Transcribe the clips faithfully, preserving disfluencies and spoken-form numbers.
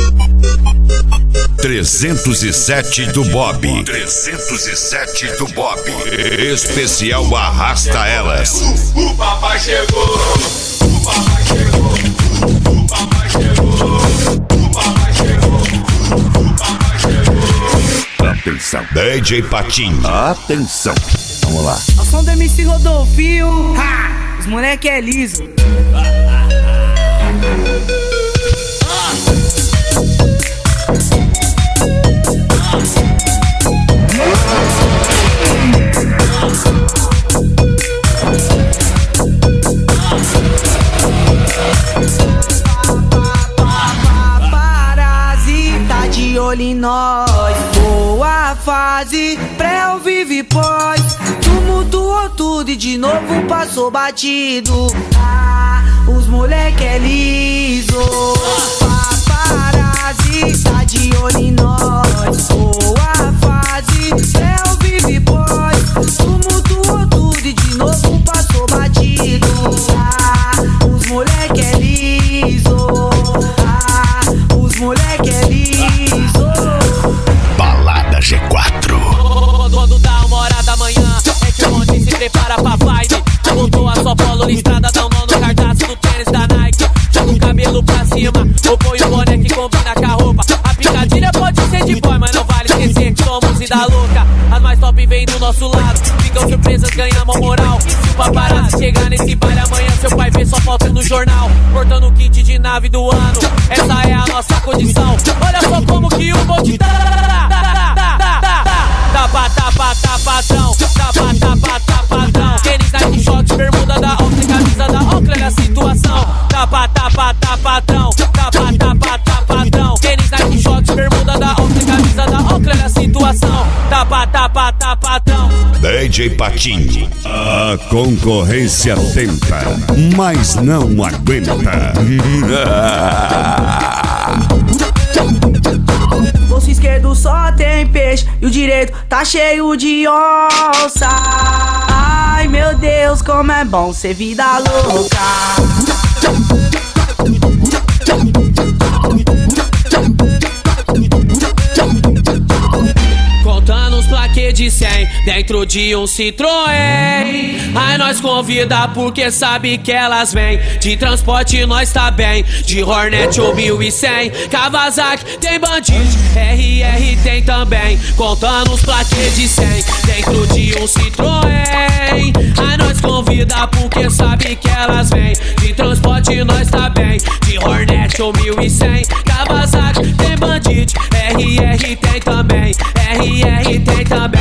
trezentos e sete do Bob. trezentos e sete do Bob. Especial Arrasta Elas. O papai chegou. O papai chegou. O papai chegou. O papai chegou. O papai chegou. Atenção. D J Patinho. Atenção. Vamos lá. Ao som do M C Rodolfinho. Ha! Os moleque é liso. Parasita de olho em nós. Boa fase, pré ou vive pós. Tumultuou tudo e de novo passou batido. Ah, os moleque é liso. Parasita de olho em nós. Boa fase, pré ou vive pós. Tumultuou tudo e de novo passou batido. Ah, os moleque é liso. Ah, os moleque é liso. Balada G quatro. O dono dá uma hora da manhã, é que ontem se prepara pra vibe. Voltou a sua polo listrada, dá um nó no cartaz do tênis da Nike. Joga o cabelo pra cima, ou põe o boné que combina com a roupa. A picadilha pode ser de boy, mas não vale esquecer que somos vida louca. As mais top vem do nosso lado, ficam surpresas, ganhamos moral. Se o paparazzi chegar nesse baile amanhã, seu pai vê só foto no jornal. Cortando o kit de nave do ano, essa é a nossa condição. Olha só como que o bonde tá. Tapa, tapa, tapadão, tapa, tapa, tapadão. Tênis, Nike, short, bermuda da Oakley, camisa da Oakley, olha a situação. Tapa, tapa, tapadão, tapa, tapa, tapadão. Tênis, Nike, short, bermuda da Oakley, camisa da Oakley, olha a situação. Tapa, tapa, tapadão. D J Patinho. A concorrência tenta, mas não aguenta. Bolso esquerdo só tem peixe e o direito tá cheio de onça. Ai meu Deus, como é bom ser vida louca. Contando os plaquês de cem dentro de um Citroën. Aí nós convida porque sabe que elas vêm. De transporte nós tá bem, de Hornet ou mil e cem. Kawasaki tem Bandit, R R tem também. Contando os plaquês de cem dentro de um Citroën. Aí nós convida porque sabe que elas vêm. De transporte nós tá bem, de Hornet ou mil e cem. Kawasaki tem Bandit, R R tem também. R R tem também.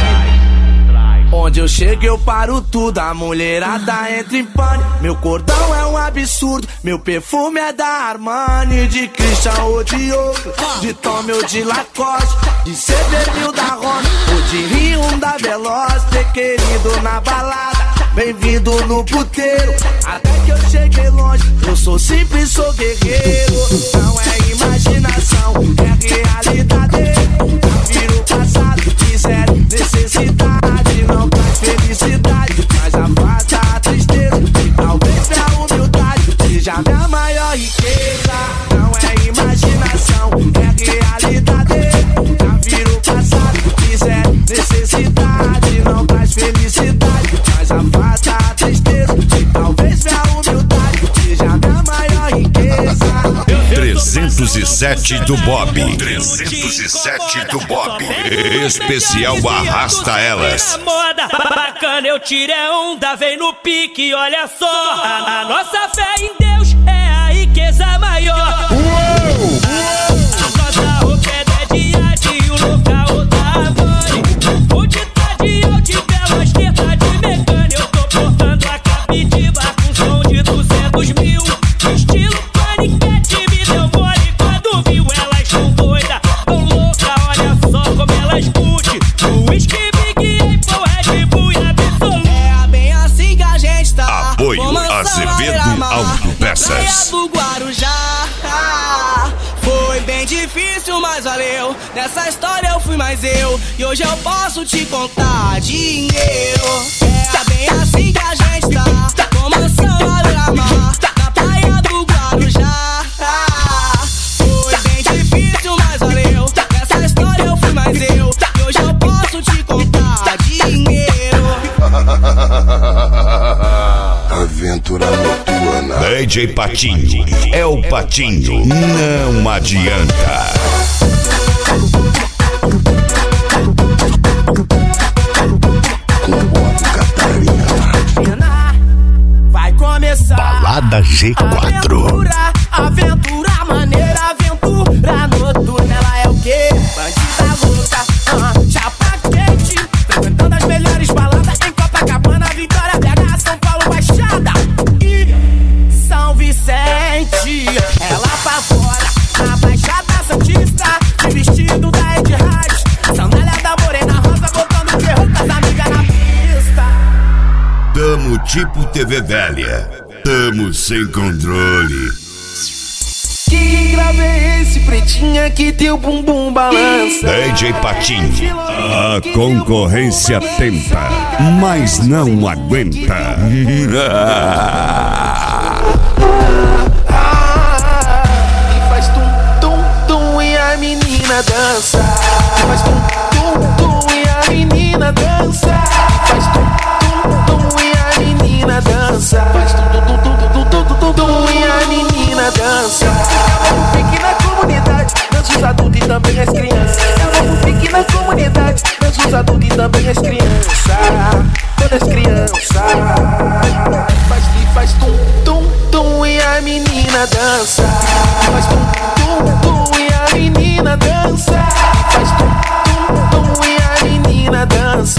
Onde eu chego eu paro tudo, a mulherada entra em pânico. Meu cordão é um absurdo, meu perfume é da Armani. De Christian ou de Oakley, de Tommy ou de Lacoste, de C D mil da Honda ou de Rio da Veloz. Ter querido na balada, bem-vindo no puteiro. Até que eu cheguei longe, eu sou simples, sou guerreiro. Não é imaginação, é realidade. Vira o passado, quiser necessidade. Não traz felicidade, mas afasta a tristeza. E talvez a humildade seja a minha maior riqueza. Não é imaginação, é realidade. Já vira o passado, quiser necessidade. Não traz felicidade, mas afasta a tristeza. E talvez a humildade seja a minha maior riqueza. trezentos e sete do Bob. trezentos e sete do Bob. Especial Arrasta Elas. Moda bacana, eu tirei onda, vem no pique, olha só. A, a nossa fé em Deus é a riqueza maior. Uou! A nossa roupa é de arte e o local da mãe. Onde tá de altibel, a esquerda de mecânico. Eu tô portando a captiva com som de duzentos mil. Estilo paniquete, me deu mole quando viu. Elas tão doidas, tão louca, olha só como elas curte. O whisky, Big Apple, Red Bull e Absolute. É bem assim que a gente tá. Apoio Azevedo Autopeças. Do Guarujá. Foi bem difícil, mas valeu. Nessa história eu fui mais eu. E hoje eu posso te contar dinheiro. É bem assim que a gente tá. Com mansão à beira-mar, na praia do Guarujá. Foi bem difícil, D J Patinho, é o Patinho, não adianta. Vai começar Balada G quatro. Aventura, aventura, maneira, aventura noturna. Ela é o quê? Bandida louca, uh, chapa quente, frequentando as melhores baladas em Copacabana, Vitória, B H, São Paulo, Baixada e São Vicente. Ela apavora na Baixada Santista, de vestido da Ed Harris, sandália da Morena Rosa, botando terror com as amigas na pista. Tamo tipo T V velha, tamo sem controle. Que grave é esse, pretinha, que teu bumbum balança? D J Patinho, a concorrência tenta, mas não aguenta. E faz tum, tum, tum e a menina dança. Faz tum, tum, tum e a menina dança. Faz tum, tum, tum e a menina dança. Faz tum, tum, tum, tum, tum, tum, tum, tum e a menina dança. É um pique na comunidade, dança os adultos e também as crianças. É um pique na comunidade, dança os adultos e também as crianças. Todas as crianças. Faz e faz tum, tum, tum e a menina dança. Faz tum, tum, tum e a menina dança. Faz tum, tum, tum e a menina dança.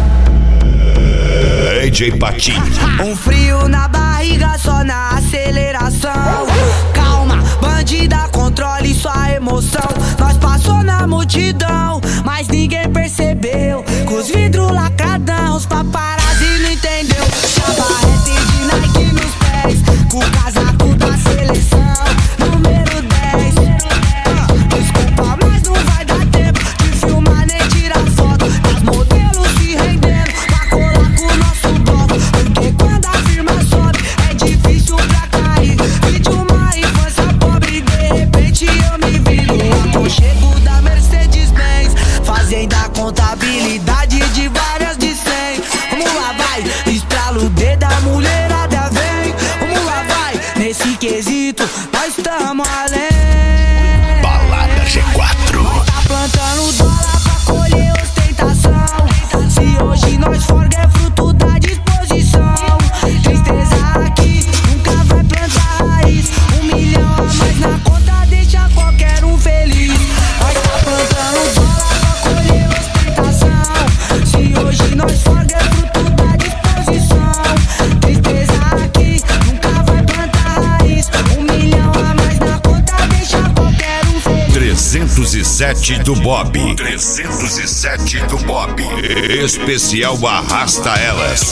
D J Patinho. Um frio na barriga, só na aceleração. Calma, bandida, controle sua emoção. Nós passou na multidão, mas ninguém percebeu. Com os vidros lacradão, os paparazzi não entendeu. Chabarrete de Nike nos pés, com o casaco da seleção, número dez. Desculpa, mas não vai dar tempo de filmar nem tirar foto. As modelos se rendendo pra colar com o nosso bloco. Porque quando a firma sobe, é difícil pra cair. Vi de uma infância pobre, de repente eu me vi no aconchego da Mercedes-Benz, fazendo a contabilidade de várias de cem. Vamos lá, vai, estrala o dedo, a mulherada vem. Vamos lá, vai, nesse quesito nós estamos além. Balada G quatro. Tá plantando dólar pra colher ostentação. Se hoje nós forga é fruto da disposição. Tristeza aqui nunca vai plantar raiz. Um milhão a mais na conta deixa qualquer um feliz. Nós tá plantando dólar pra colher ostentação. Se hoje nós forga é fruto da disposição. Tristeza aqui nunca vai plantar raiz. Um milhão a mais na conta deixa qualquer um feliz. trezentos e sete do Bob. trezentos e sete do Bob. Especial Arrasta Elas.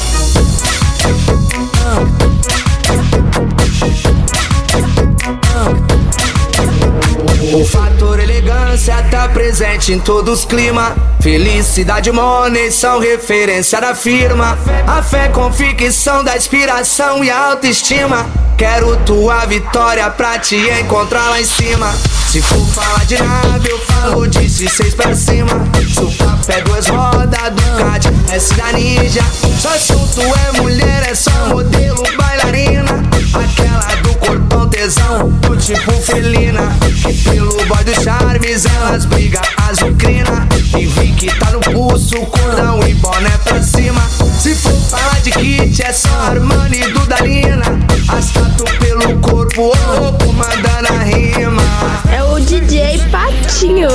O fator elegância tá presente em todos os climas. Felicidade e money são referência da firma. A fé com ficção da inspiração e autoestima. Quero tua vitória pra te encontrar lá em cima. Se for falar de nave, eu falo de seis pra cima. Se o papo é duas rodas, Ducati, S da Ninja. Só assunto é mulher, é só modelo, bailarina. Aquela do corpão tesão, do tipo felina. E pelo boy do charmes, elas brigam azucrina. E vi que tá no pulso, cordão e boné pra cima. Se for falar de kit, é só Armani do Dalina. As tatu pelo corpo, oh, comandando a rima. É o D J Patinho.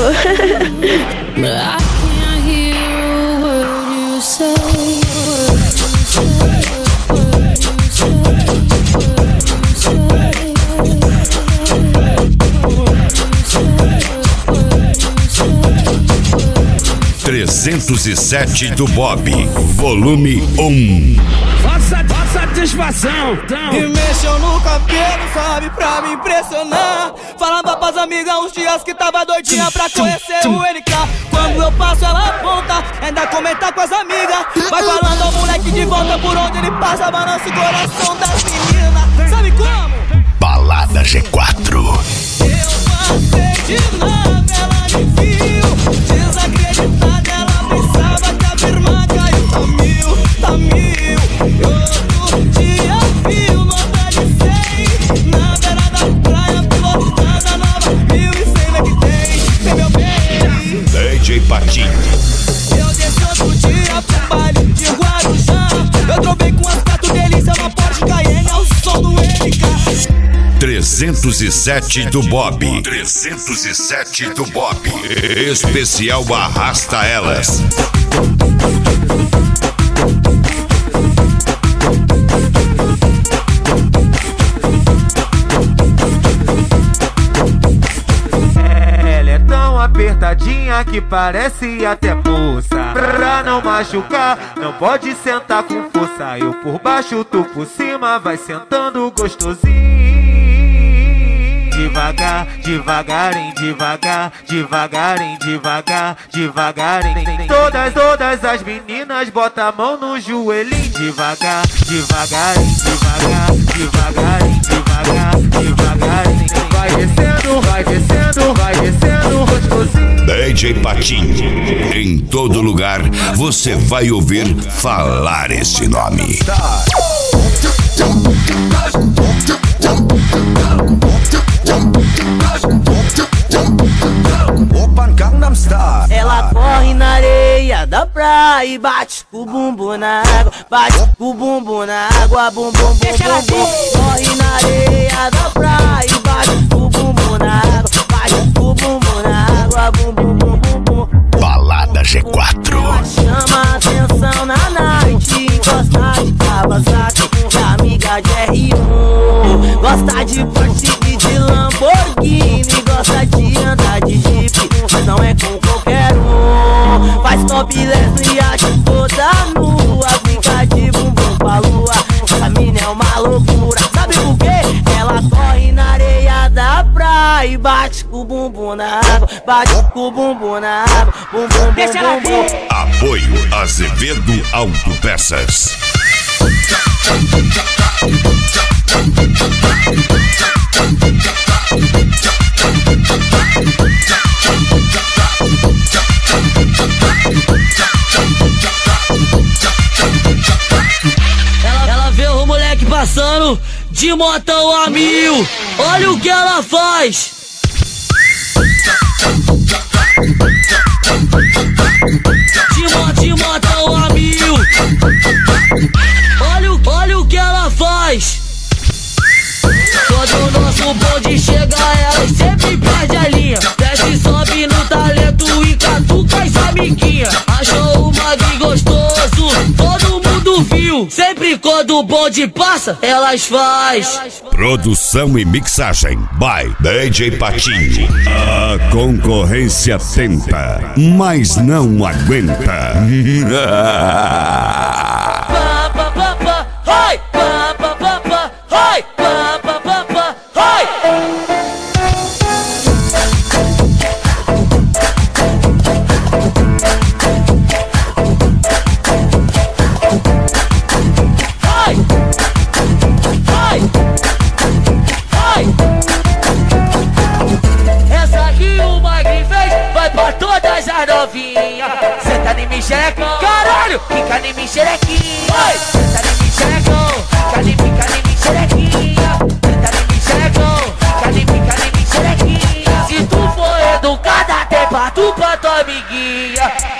trezentos e sete do Bob, volume um. Nossa, nossa satisfação. Então. E mexeu no cabelo, sabe, pra me impressionar. Falava pras amigas uns dias que tava doidinha pra conhecer o N K. Quando eu passo ela aponta, ainda comenta com as amigas. Vai falando ao moleque de volta por onde ele passa, balança o coração das meninas. Sabe como? Balada G quatro. Eu passei de nave, ela me viu. Desacreditada, ela pensava que a firma caiu. Tá mil, tá mil. Outro dia viu nota de cem. Patinho. Eu desci outro dia pro baile de Guarujá. Eu trovei com as quatro delícias, uma Porsche Cayenne ao som do N K. trezentos e sete do Bob. trezentos e sete do Bob. Especial Arrasta Elas. Ela é tão apertadinha que parece até moça. Pra não machucar, não pode sentar com força. Eu por baixo, tu por cima, vai sentando gostosinho. Devagar, devagarinho, devagar, devagarinho, devagar, devagarinho. Todas, todas as meninas botam a mão no joelhinho. Devagar, devagarinho, devagar, devagarinho, devagar, devagarinho. Vai descendo, vai descendo, vai descendo, gostosinho. D J Patinho. Em todo lugar você vai ouvir falar esse nome. Ela corre na areia da praia e bate o bumbum na água, bate o bumbum na água, bum bum bum bum bum. Corre na areia da praia e bate o bumbum na água, bate o bumbum na água, bum bum bum bum bum. Balada G quatro. Ela chama atenção na night, gosta de Kawasaki com amiga de R um, gosta de Porsche e de Lamborghini, gosta de andar de Jeep, mas não é com qualquer um. Faz topless no iate toda nua, fica de bumbum pra lua. Essa mina é uma loucura, sabe por quê? Ela corre na areia da praia e bate com o bumbum na água, bate com o bumbum na água, bum bum bum bum bum. Apoio Azevedo Autopeças. Ela, ela vê o moleque passando de motão a mil. Olha o que ela faz. De, mo, de motão a mil. Olha, o- olha o que ela faz. Quando o nosso bonde chega, ela sempre perde a linha. Desce, sobe no talento e catuca as amiguinhas. Achou o magre gostoso, todo mundo viu. Sempre quando o bonde passa, elas faz. Produção e mixagem by D J Patinho. A concorrência tenta, mas não aguenta. Pa, pa, pa, pa, vai! Pa, pa, pa, pa, vai! Pa, pa, pa, pa, vai! Vai! Vai! Vai! Essa aqui o Magri fez, vai pra todas as novinhas. Senta em mim, xerecão. Caralho! Fica em mim, xerequinha. Senta em mim, xerecão. Fica em mim, fica em mim, xerequinha. Senta em mim, xerecão. Fica em mim, fica em mim, xerequinha. Se tu for educada, tem pra tu pra tua amiguinha.